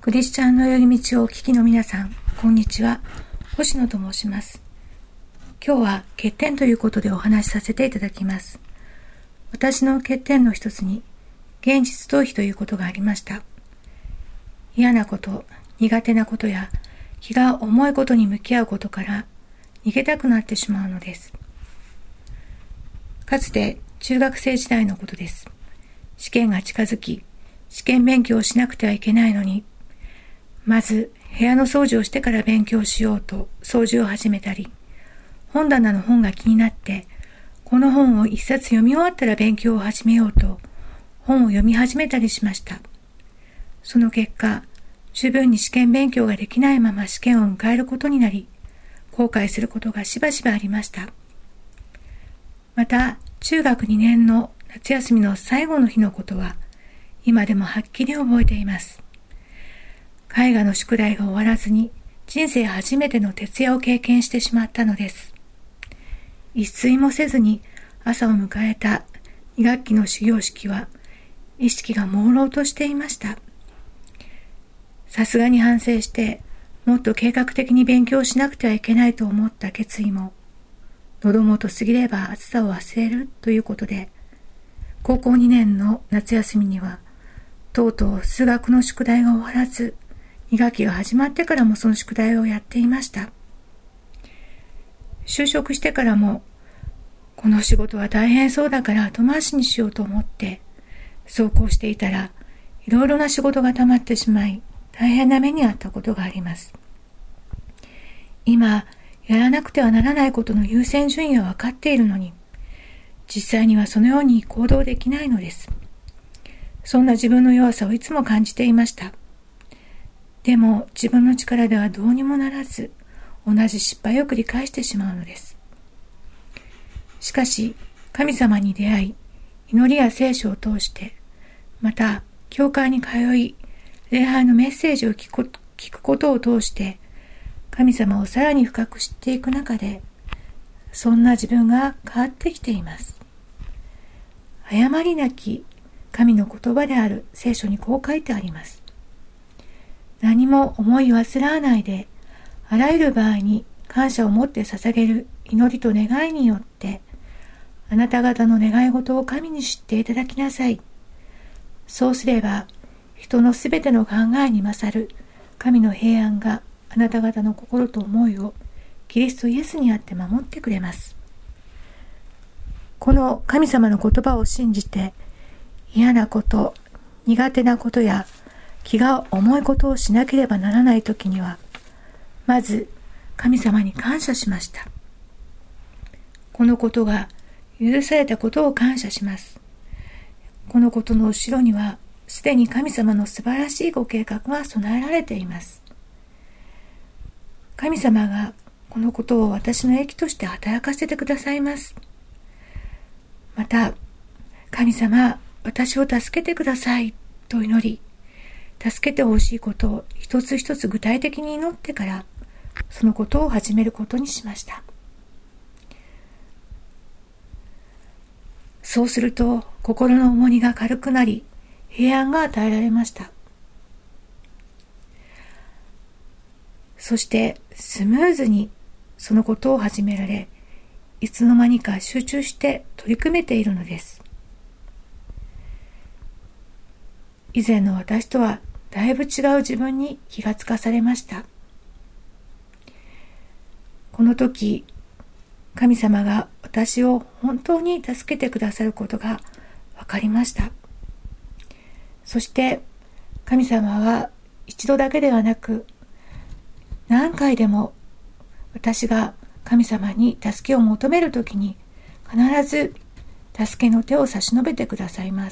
クリスチャンの寄り道をお聞きの皆さん、こんにちは。星野と申します。今日は欠点ということでお話しさせていただきます。私の欠点の一つに、現実逃避ということがありました。嫌なこと、苦手なことや、気が重いことに向き合うことから逃げたくなってしまうのです。かつて中学生時代のことです。試験が近づき、試験勉強をしなくてはいけないのに、まず部屋の掃除をしてから勉強しようと掃除を始めたり、本棚の本が気になって、この本を一冊読み終わったら勉強を始めようと本を読み始めたりしました。その結果、十分に試験勉強ができないまま試験を迎えることになり、後悔することがしばしばありました。また、中学2年の夏休みの最後の日のことは、今でもはっきり覚えています。絵画の宿題が終わらずに、人生初めての徹夜を経験してしまったのです。一睡もせずに朝を迎えた2学期の始業式は、意識が朦朧としていました。さすがに反省して、もっと計画的に勉強しなくてはいけないと思った決意も、喉元過ぎれば暑さを忘れるということで、高校2年の夏休みには、とうとう数学の宿題が終わらず、2学期が始まってからもその宿題をやっていました。就職してからも、この仕事は大変そうだから後回しにしようと思って、そうこうしていたら、いろいろな仕事が溜まってしまい、大変な目に遭ったことがあります。今、やらなくてはならないことの優先順位は分かっているのに、実際にはそのように行動できないのです。そんな自分の弱さをいつも感じていました。でも自分の力ではどうにもならず、同じ失敗を繰り返してしまうのです。しかし、神様に出会い、祈りや聖書を通して、また、教会に通い、礼拝のメッセージを聞くことを通して、神様をさらに深く知っていく中で、そんな自分が変わってきています。誤りなき神の言葉である聖書にこう書いてあります。何も思い煩わないで、あらゆる場合に感謝を持って捧げる祈りと願いによって、あなた方の願い事を神に知っていただきなさい。そうすれば、人のすべての考えに勝る神の平安があなた方の心と思いをキリストイエスにあって守ってくれます。この神様の言葉を信じて、嫌なこと、苦手なことや気が重いことをしなければならないときには、まず神様に感謝しました。このことが許されたことを感謝します。このことの後ろには、すでに神様の素晴らしいご計画が備えられています。神様がこのことを私の益として働かせてくださいます。また、神様、私を助けてくださいと祈り、助けてほしいことを一つ一つ具体的に祈ってから、そのことを始めることにしました。そうすると、心の重荷が軽くなり、平安が与えられました。そして、スムーズにそのことを始められ、いつの間にか集中して取り組めているのです。以前の私とはだいぶ違う自分に気がつかされました。この時、神様が私を本当に助けてくださることが分かりました。そして神様は一度だけではなく、何回でも私が神様に助けを求めるときに必ず助けの手を差し伸べてくださいます。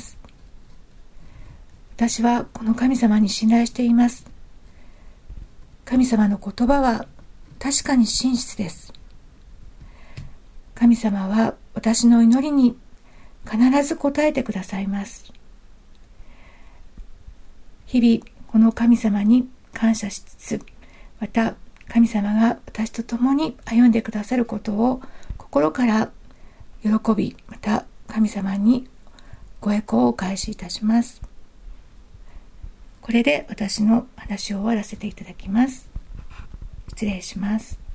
私はこの神様に信頼しています。神様の言葉は確かに真実です。神様は私の祈りに必ず応えてくださいます。日々この神様に感謝しつつ、また神様が私と共に歩んでくださることを心から喜び、また神様にご栄光をお返しいたします。 これで私の話を終わらせていただきます。失礼します。